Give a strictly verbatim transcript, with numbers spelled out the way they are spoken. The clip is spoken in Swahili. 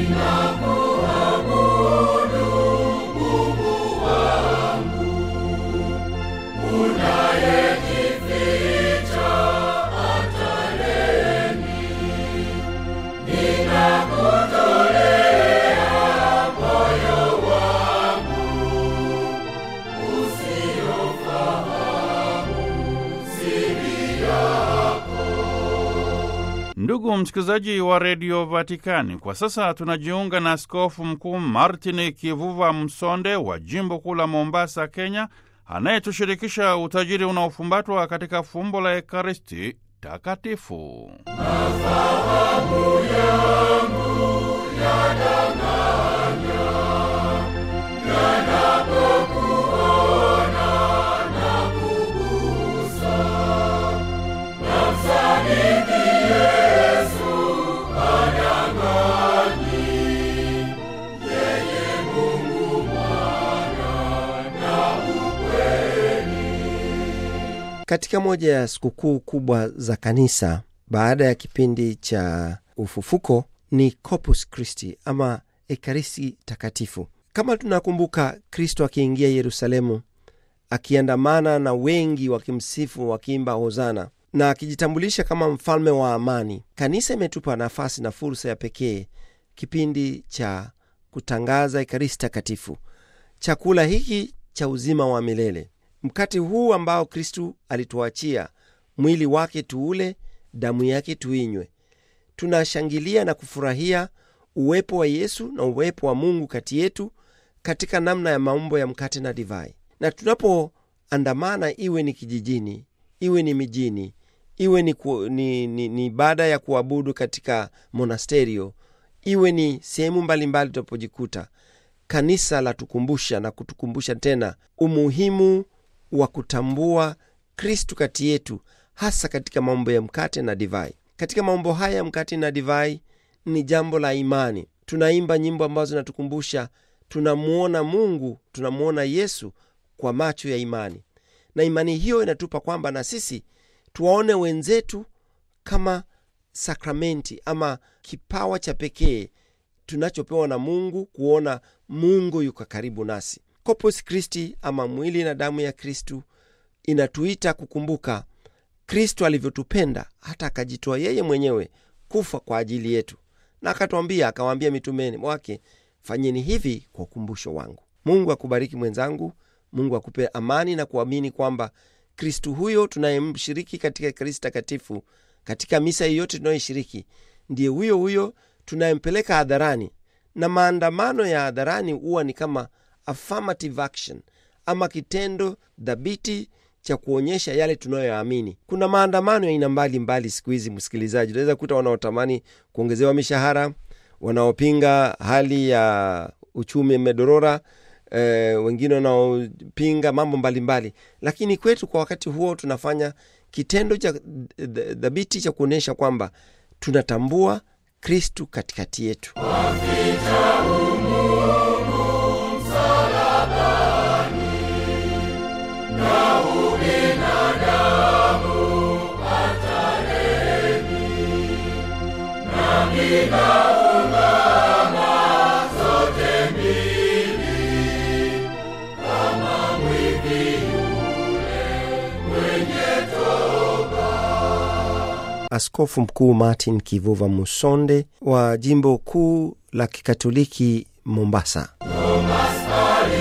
Ndugu msikilizaji wa Radio Vatikani, kwa sasa tunajiunga na Askofu Mkuu Martin Kivuva Msonde wa Jimbo Kuu la Mombasa, Kenya, anayetushirikisha utajiri unaofumbatwa katika fumbo la Ekaristi Takatifu. Mafahamu yangu yanang'anya, yanapokuona na kugusa, namsadiki Yesu hanyang'anyi, yeye Mungu Mwana na ukweli. Katika moja ya sikukuu kubwa za kanisa baada ya kipindi cha ufufuko ni Corpus Christi ama Ekaristi Takatifu. Kama tunakumbuka, Kristo akiingia Yerusalemu akiandamana na wengi wakimsifu wakiimba hosana na akijitambulisha kama mfalme wa amani, kanisa imetupa nafasi na fursa ya pekee kipindi cha kutangaza Ekaristi Takatifu, chakula hiki cha uzima wa milele. Mkate huu ambao Kristo alituachia, mwili wake tuule, damu yake tuinywe. Tunashangilia na kufurahia uwepo wa Yesu na uwepo wa Mungu kati yetu katika namna ya maumbo ya mkate na divai. Na tunapoandamana, iwe ni kijijini, iwe ni mijini, iwe ni, ku, ni, ni, ni baada ya kuabudu katika monasterio, iwe ni sehemu mbalimbali tunapojikuta, kanisa la tukumbusha na kutukumbusha tena umuhimu wa kutambua Kristo kati yetu, hasa katika mambo ya mkate na divai. Katika mambo haya mkate na divai ni jambo la imani. Tunaimba nyimbo ambazo zinatukumbusha tunamuona Mungu, tunamuona Yesu kwa macho ya imani. Na imani hiyo inatupa kwamba na sisi tuwaone wenzetu kama sakramenti ama kipawa cha pekee tunachopewa na Mungu, kuona Mungu yuko karibu nasi. Corpus Christi ama mwili na damu ya Kristo inatuita kukumbuka Kristo alivyotupenda hata akajitoa yeye mwenyewe kufa kwa ajili yetu. Na akatuambia, akawaambia mitumeni wake, fanyeni hivi kwa ukumbusho wangu. Mungu akubariki mwenzangu. Mungu akupe amani na kuamini kwamba Kristo huyo tunayemshiriki katika Ekaristi Takatifu, katika misa yote tunayoshiriki, ndiye huyo huyo tunayempeleka hadharani. Na maandamano ya hadharani huwa ni kama affirmative action ama kitendo dhabiti cha kuonyesha yale tunayoamini. Kuna maandamano ya aina mbalimbali siku hizi, msikilizaji. Unaweza kukuta wanaotamani kuongezewa mishahara, wanaopinga hali ya uchumi medorora, e, wengine wanaopinga mambo mbalimbali. Lakini kwetu kwa wakati huo tunafanya kitendo cha dhabiti cha kuonyesha kwamba tunatambua Kristo katikati yetu. Askofu Mkuu Martin Kivuva Msonde wa Jimbo Kuu la Kikatoliki Mombasa. Mombasa.